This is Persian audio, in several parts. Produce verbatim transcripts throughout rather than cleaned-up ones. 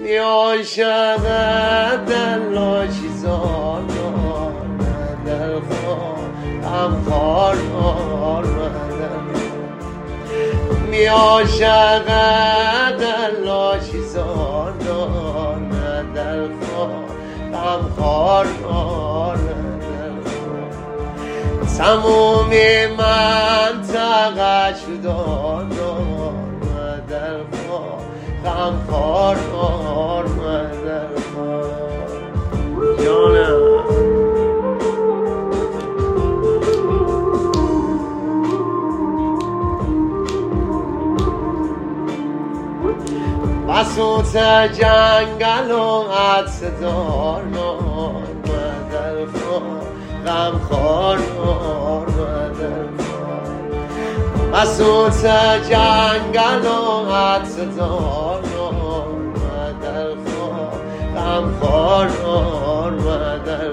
عاشق دل و چیزار دل خواهم خار می عاشق دل و چیزار دل خواهم خار تموم منطقه شدار در خواهم خار در جانم بسوت جنگل و عدس دار در خواهم خار بسوت جنگل و عدس دار در خواهم خار در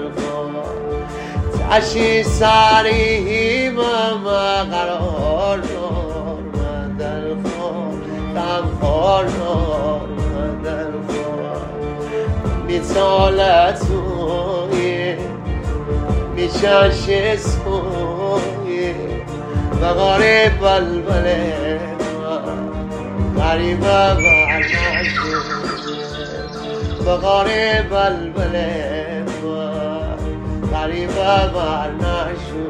تشی سری ما قرار در خواهم خار در مثال توی میچش سوی بغاره بلبل غریب برنشو بغاره بلبل غریب برنشو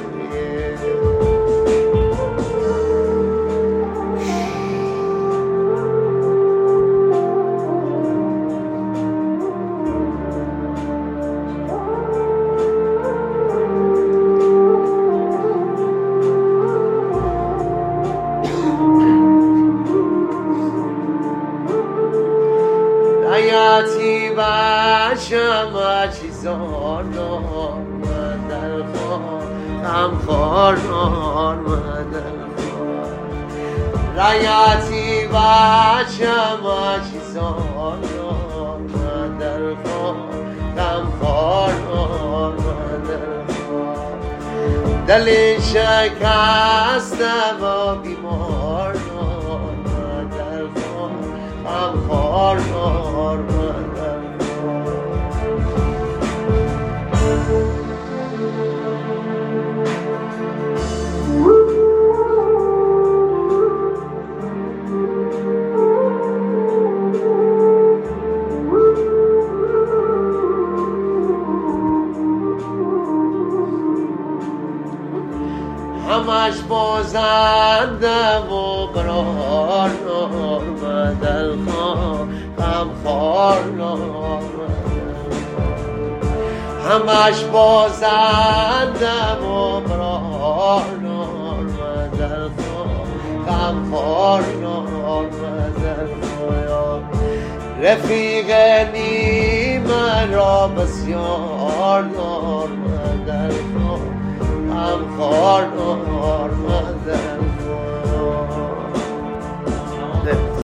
حیاتی باشم چیزار در خواهم خار در حیاتی باشم چیزار در خواهم خار در دل شکسته و بیمار در خواهم خار همش بازنده و قرار در خواهم خار همش بازنده و قرار در خواهم خار رفیق نیمه را بسیار در خواهم خار